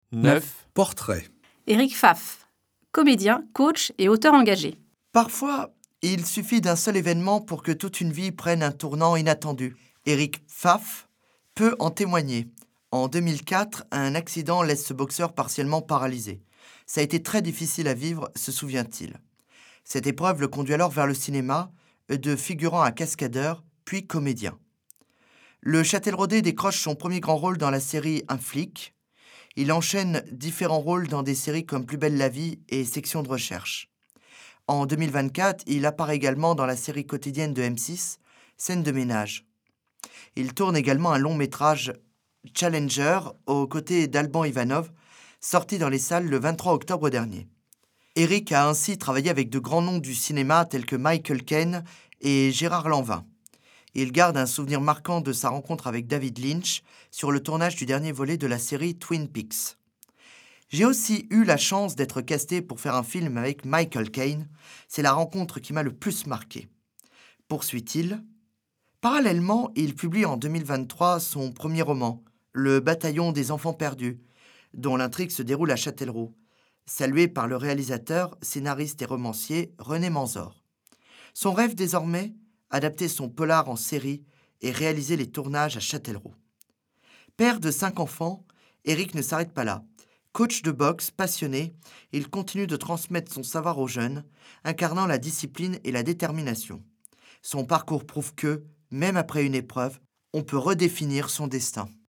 9. Portrait. Éric Pfaff, comédien, coach et auteur engagé. Parfois, il suffit d'un seul événement pour que toute une vie prenne un tournant inattendu. Éric Pfaff peut en témoigner. En 2004, un accident laisse ce boxeur partiellement paralysé. Ça a été très difficile à vivre, se souvient-il. Cette épreuve le conduit alors vers le cinéma, de figurant à cascadeur, puis comédien. Le Châtelleraudais décroche son premier grand rôle dans la série Un flic. Il enchaîne différents rôles dans des séries comme Plus belle la vie et Section de recherche. En 2024, il apparaît également dans la série quotidienne de M6, Scène de ménage. Il tourne également un long métrage Challenger aux côtés d'Alban Ivanov, sorti dans les salles le 23 octobre dernier. Éric a ainsi travaillé avec de grands noms du cinéma tels que Michael Caine et Gérard Lanvin. Il garde un souvenir marquant de sa rencontre avec David Lynch sur le tournage du dernier volet de la série Twin Peaks. J'ai aussi eu la chance d'être casté pour faire un film avec Michael Caine. C'est la rencontre qui m'a le plus marqué. Poursuit-il. Parallèlement, il publie en 2023 son premier roman, Le Bataillon des enfants perdus, dont l'intrigue se déroule à Châtellerault, salué par le réalisateur, scénariste et romancier René Manzor. Son rêve désormais, adapter son polar en série et réaliser les tournages à Châtellerault. Père de 5 enfants, Éric ne s'arrête pas là. Coach de boxe passionné, il continue de transmettre son savoir aux jeunes, incarnant la discipline et la détermination. Son parcours prouve que, même après une épreuve, on peut redéfinir son destin.